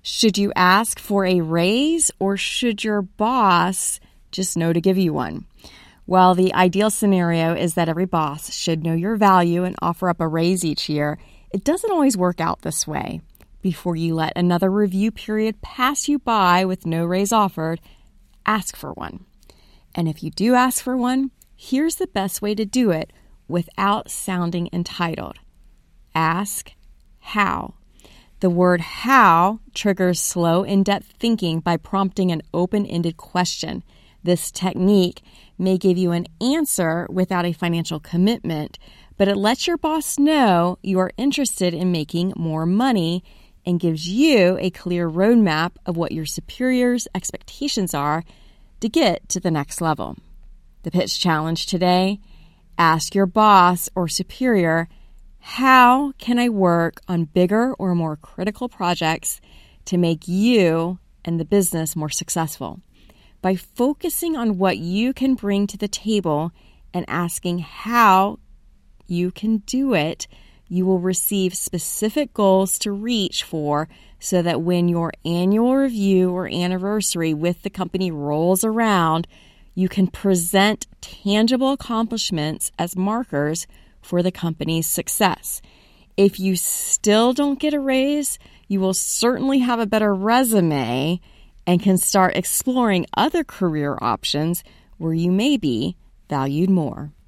Should you ask for a raise, or should your boss just know to give you one? Well, the ideal scenario is that every boss should know your value and offer up a raise each year. It doesn't always work out this way. Before you let another review period pass you by with no raise offered, ask for one. And if you do ask for one, here's the best way to do it without sounding entitled. Ask how. The word how triggers slow, in-depth thinking by prompting an open-ended question. This technique may give you an answer without a financial commitment, but it lets your boss know you are interested in making more money and gives you a clear roadmap of what your superior's expectations are to get to the next level. The pitch challenge today: ask your boss or superior, how can I work on bigger or more critical projects to make you and the business more successful? By focusing on what you can bring to the table and asking how you can do it, you will receive specific goals to reach for so that when your annual review or anniversary with the company rolls around, you can present tangible accomplishments as markers for the company's success. If you still don't get a raise, you will certainly have a better resume and can start exploring other career options where you may be valued more.